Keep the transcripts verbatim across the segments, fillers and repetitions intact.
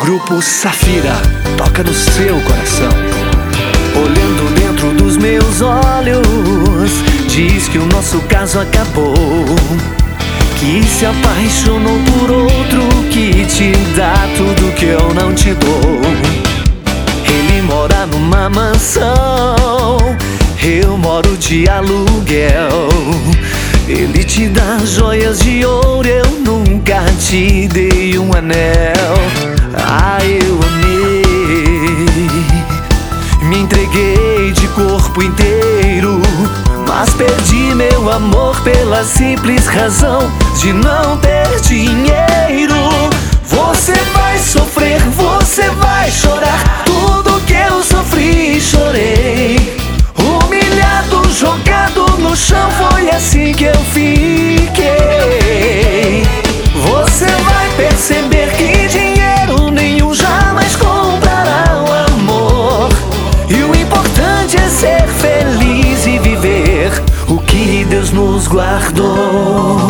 Grupo Safira toca no seu coração. Olhando dentro dos meus olhos, diz que o nosso caso acabou, que se apaixonou por outro que te dá tudo que eu não te dou. Ele mora numa mansão, eu moro de aluguel. Ele te dá joias de ouro, eu nunca te dei um anel. Ah, eu amei, me entreguei de corpo inteiro, mas perdi meu amor pela simples razão de não ter dinheiro. Você vai sofrer, você vai chorar tudo que eu sofri e chorei. Humilhado, jogado no chão, foi assim que eu fiquei. Você vai perceber que dinheiro nenhum jamais comprará o amor, e o importante é ser feliz e viver o que Deus nos guardou.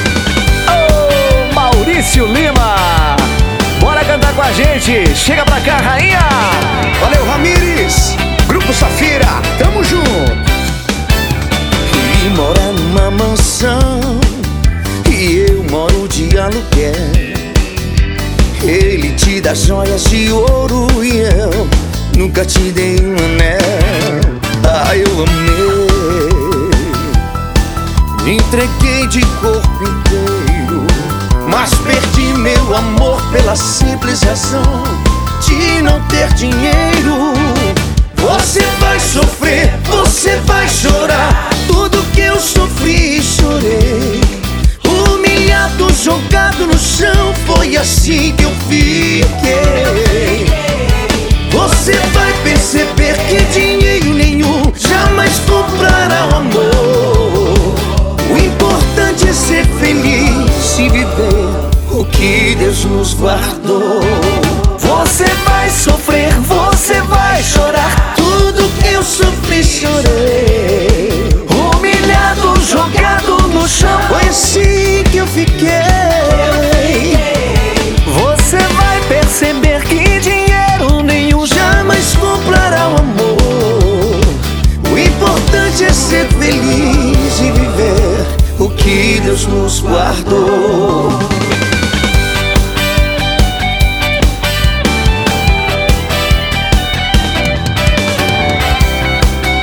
Ô, Maurício Lima, bora cantar com a gente. Chega pra cá, rainha. Valeu, Ramires, Grupo Safira, tamo junto. Ele mora numa mansão e eu moro de aluguel. Ele te dá joias de ouro e eu nunca te dei um anel. Ah, eu amei, me entreguei de corpo inteiro, mas perdi meu amor pela simples razão de não ter dinheiro. Você vai sofrer, você vai chorar tudo que eu sofri e chorei. Humilhado, jogado no chão, foi assim que eu fiquei. Você vai perceber que dinheiro nenhum jamais comprará o amor. O importante é ser feliz e viver o que Deus nos guardou. Você vai sofrer, você vai chorar tudo que eu sofri e chorei. Humilhado, jogado no chão, foi assim que eu fiquei. Você vai perceber que dinheiro nenhum jamais comprará o amor. O importante é ser feliz e viver o que Deus nos guardou.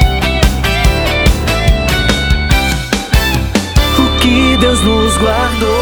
Deus nos guardou.